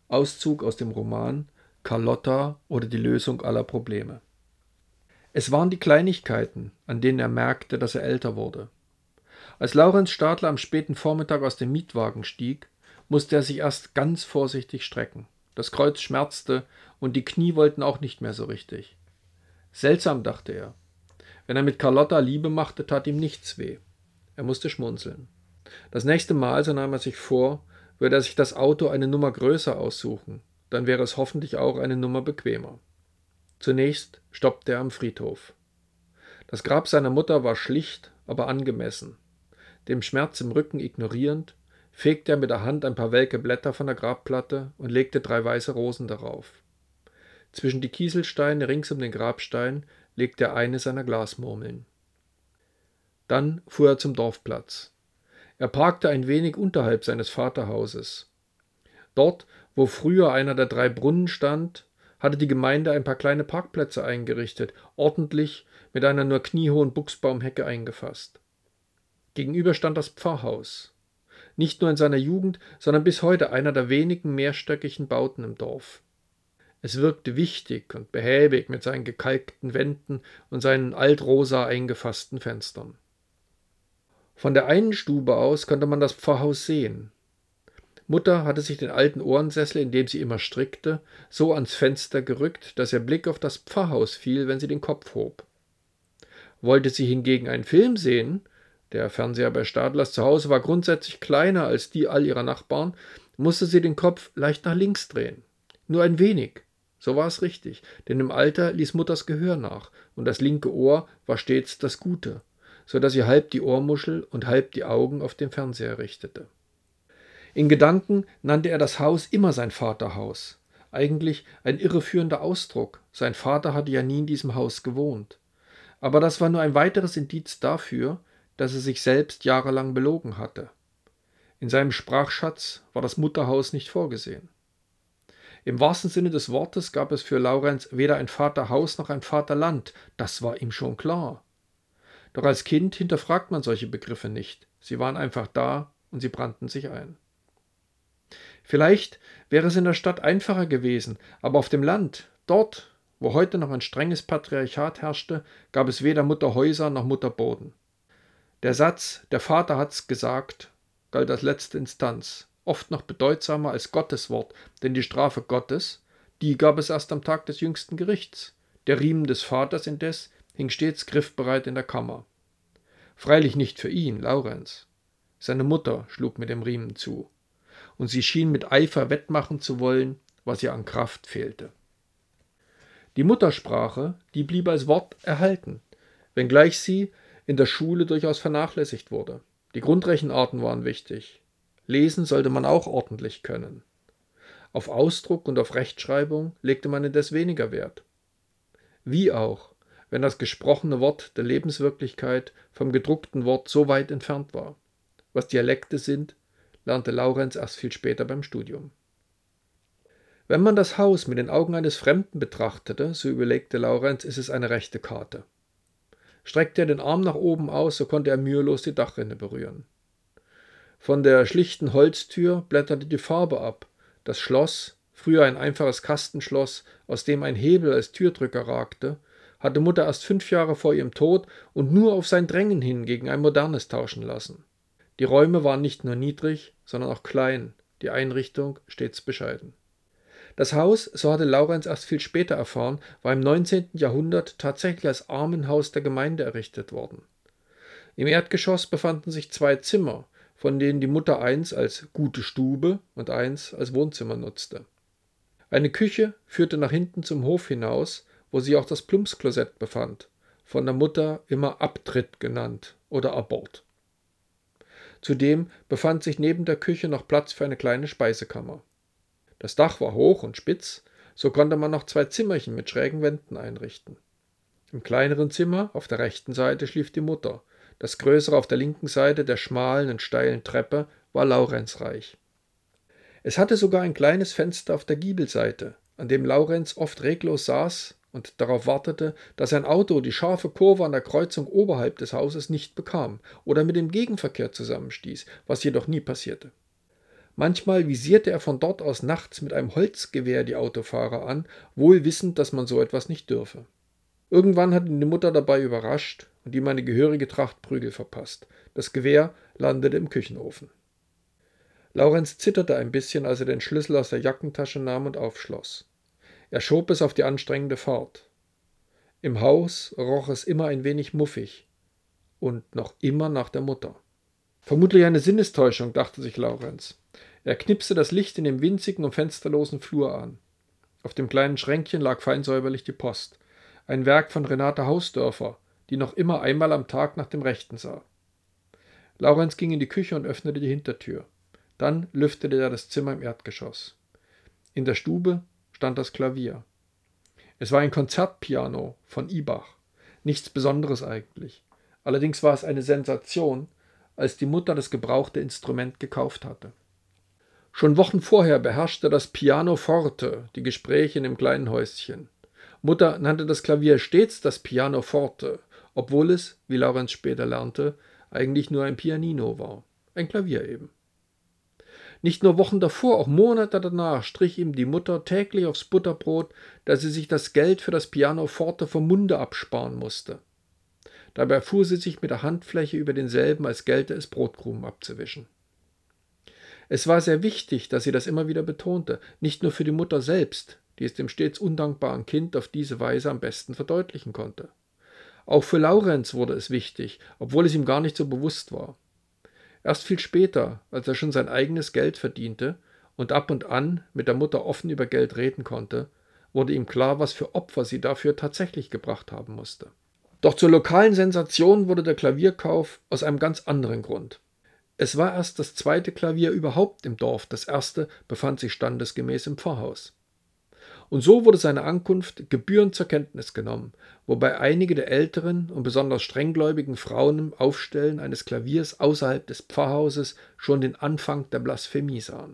Auszug aus dem Roman Carlotta oder die Lösung aller Probleme. Es waren die Kleinigkeiten, an denen er merkte, dass er älter wurde. Als Laurenz Stadler am späten Vormittag aus dem Mietwagen stieg, musste er sich erst ganz vorsichtig strecken. Das Kreuz schmerzte und die Knie wollten auch nicht mehr so richtig. Seltsam, dachte er. Wenn er mit Carlotta Liebe machte, tat ihm nichts weh. Er musste schmunzeln. Das nächste Mal, so nahm er sich vor, würde er sich das Auto eine Nummer größer aussuchen. Dann wäre es hoffentlich auch eine Nummer bequemer. Zunächst stoppte er am Friedhof. Das Grab seiner Mutter war schlicht, aber angemessen. Den Schmerz im Rücken ignorierend, fegte er mit der Hand ein paar welke Blätter von der Grabplatte und legte 3 weiße Rosen darauf. Zwischen die Kieselsteine rings um den Grabstein legte er eine seiner Glasmurmeln. Dann fuhr er zum Dorfplatz. Er parkte ein wenig unterhalb seines Vaterhauses. Dort, wo früher einer der 3 Brunnen stand, hatte die Gemeinde ein paar kleine Parkplätze eingerichtet, ordentlich mit einer nur kniehohen Buchsbaumhecke eingefasst. Gegenüber stand das Pfarrhaus. Nicht nur in seiner Jugend, sondern bis heute einer der wenigen mehrstöckigen Bauten im Dorf. Es wirkte wichtig und behäbig mit seinen gekalkten Wänden und seinen altrosa eingefassten Fenstern. Von der einen Stube aus konnte man das Pfarrhaus sehen. Mutter hatte sich den alten Ohrensessel, in dem sie immer strickte, so ans Fenster gerückt, dass ihr Blick auf das Pfarrhaus fiel, wenn sie den Kopf hob. Wollte sie hingegen einen Film sehen, der Fernseher bei Stadlers zu Hause war grundsätzlich kleiner als die all ihrer Nachbarn, musste sie den Kopf leicht nach links drehen. Nur ein wenig. So war es richtig, denn im Alter ließ Mutters Gehör nach, und das linke Ohr war stets das Gute, so dass sie halb die Ohrmuschel und halb die Augen auf den Fernseher richtete. In Gedanken nannte er das Haus immer sein Vaterhaus. Eigentlich ein irreführender Ausdruck. Sein Vater hatte ja nie in diesem Haus gewohnt. Aber das war nur ein weiteres Indiz dafür, dass er sich selbst jahrelang belogen hatte. In seinem Sprachschatz war das Mutterhaus nicht vorgesehen. Im wahrsten Sinne des Wortes gab es für Laurenz weder ein Vaterhaus noch ein Vaterland, das war ihm schon klar. Doch als Kind hinterfragt man solche Begriffe nicht. Sie waren einfach da und sie brannten sich ein. Vielleicht wäre es in der Stadt einfacher gewesen, aber auf dem Land, dort, wo heute noch ein strenges Patriarchat herrschte, gab es weder Mutterhäuser noch Mutterboden. Der Satz, der Vater hat's gesagt, galt als letzte Instanz, oft noch bedeutsamer als Gottes Wort, denn die Strafe Gottes, die gab es erst am Tag des jüngsten Gerichts. Der Riemen des Vaters indes hing stets griffbereit in der Kammer. Freilich nicht für ihn, Laurenz. Seine Mutter schlug mit dem Riemen zu, und sie schien mit Eifer wettmachen zu wollen, was ihr an Kraft fehlte. Die Muttersprache, die blieb als Wort erhalten, wenngleich sie in der Schule durchaus vernachlässigt wurde. Die Grundrechenarten waren wichtig. Lesen sollte man auch ordentlich können. Auf Ausdruck und auf Rechtschreibung legte man indes weniger Wert. Wie auch, wenn das gesprochene Wort der Lebenswirklichkeit vom gedruckten Wort so weit entfernt war. Was Dialekte sind, lernte Laurenz erst viel später beim Studium. Wenn man das Haus mit den Augen eines Fremden betrachtete, so überlegte Laurenz, ist es eine rechte Karte. Streckte er den Arm nach oben aus, so konnte er mühelos die Dachrinne berühren. Von der schlichten Holztür blätterte die Farbe ab. Das Schloss, früher ein einfaches Kastenschloss, aus dem ein Hebel als Türdrücker ragte, hatte Mutter erst 5 Jahre vor ihrem Tod und nur auf sein Drängen hin gegen ein modernes tauschen lassen. Die Räume waren nicht nur niedrig, sondern auch klein, die Einrichtung stets bescheiden. Das Haus, so hatte Laurenz erst viel später erfahren, war im 19. Jahrhundert tatsächlich als Armenhaus der Gemeinde errichtet worden. Im Erdgeschoss befanden sich 2 Zimmer, von denen die Mutter eins als gute Stube und eins als Wohnzimmer nutzte. Eine Küche führte nach hinten zum Hof hinaus, wo sich auch das Plumpsklosett befand, von der Mutter immer Abtritt genannt oder Abort. Zudem befand sich neben der Küche noch Platz für eine kleine Speisekammer. Das Dach war hoch und spitz, so konnte man noch 2 Zimmerchen mit schrägen Wänden einrichten. Im kleineren Zimmer auf der rechten Seite schlief die Mutter. Das größere auf der linken Seite der schmalen und steilen Treppe war Laurenz reich. Es hatte sogar ein kleines Fenster auf der Giebelseite, an dem Laurenz oft reglos saß und darauf wartete, dass ein Auto die scharfe Kurve an der Kreuzung oberhalb des Hauses nicht bekam oder mit dem Gegenverkehr zusammenstieß, was jedoch nie passierte. Manchmal visierte er von dort aus nachts mit einem Holzgewehr die Autofahrer an, wohl wissend, dass man so etwas nicht dürfe. Irgendwann hat ihn die Mutter dabei überrascht und ihm eine gehörige Tracht Prügel verpasst. Das Gewehr landete im Küchenofen. Laurenz zitterte ein bisschen, als er den Schlüssel aus der Jackentasche nahm und aufschloss. Er schob es auf die anstrengende Fahrt. Im Haus roch es immer ein wenig muffig und noch immer nach der Mutter. Vermutlich eine Sinnestäuschung, dachte sich Laurenz. Er knipste das Licht in dem winzigen und fensterlosen Flur an. Auf dem kleinen Schränkchen lag fein säuberlich die Post. Ein Werk von Renate Hausdörfer, die noch immer einmal am Tag nach dem Rechten sah. Laurenz ging in die Küche und öffnete die Hintertür. Dann lüftete er das Zimmer im Erdgeschoss. In der Stube stand das Klavier. Es war ein Konzertpiano von Ibach. Nichts Besonderes eigentlich. Allerdings war es eine Sensation, als die Mutter das gebrauchte Instrument gekauft hatte. Schon Wochen vorher beherrschte das Pianoforte die Gespräche in dem kleinen Häuschen. Mutter nannte das Klavier stets das Pianoforte, obwohl es, wie Laurenz später lernte, eigentlich nur ein Pianino war. Ein Klavier eben. Nicht nur Wochen davor, auch Monate danach strich ihm die Mutter täglich aufs Butterbrot, dass sie sich das Geld für das Pianoforte vom Munde absparen musste. Dabei fuhr sie sich mit der Handfläche über denselben, als gelte es Brotkrumen abzuwischen. Es war sehr wichtig, dass sie das immer wieder betonte, nicht nur für die Mutter selbst, die es dem stets undankbaren Kind auf diese Weise am besten verdeutlichen konnte. Auch für Laurenz wurde es wichtig, obwohl es ihm gar nicht so bewusst war. Erst viel später, als er schon sein eigenes Geld verdiente und ab und an mit der Mutter offen über Geld reden konnte, wurde ihm klar, was für Opfer sie dafür tatsächlich gebracht haben musste. Doch zur lokalen Sensation wurde der Klavierkauf aus einem ganz anderen Grund. Es war erst das zweite Klavier überhaupt im Dorf, das erste befand sich standesgemäß im Pfarrhaus. Und so wurde seine Ankunft gebührend zur Kenntnis genommen, wobei einige der älteren und besonders strenggläubigen Frauen im Aufstellen eines Klaviers außerhalb des Pfarrhauses schon den Anfang der Blasphemie sahen.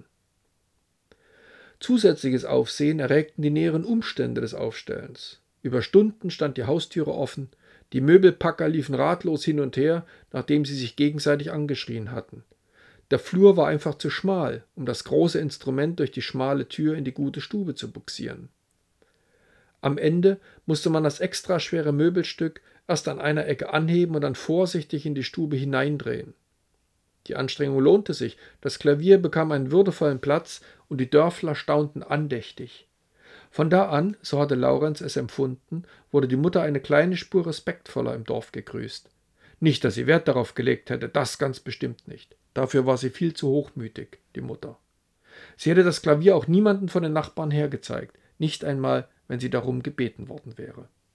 Zusätzliches Aufsehen erregten die näheren Umstände des Aufstellens. Über Stunden stand die Haustüre offen, die Möbelpacker liefen ratlos hin und her, nachdem sie sich gegenseitig angeschrien hatten. Der Flur war einfach zu schmal, um das große Instrument durch die schmale Tür in die gute Stube zu bugsieren. Am Ende musste man das extra schwere Möbelstück erst an einer Ecke anheben und dann vorsichtig in die Stube hineindrehen. Die Anstrengung lohnte sich, das Klavier bekam einen würdevollen Platz und die Dörfler staunten andächtig. Von da an, so hatte Laurenz es empfunden, wurde die Mutter eine kleine Spur respektvoller im Dorf gegrüßt. Nicht, dass sie Wert darauf gelegt hätte, das ganz bestimmt nicht. Dafür war sie viel zu hochmütig, die Mutter. Sie hätte das Klavier auch niemanden von den Nachbarn hergezeigt, nicht einmal, wenn sie darum gebeten worden wäre.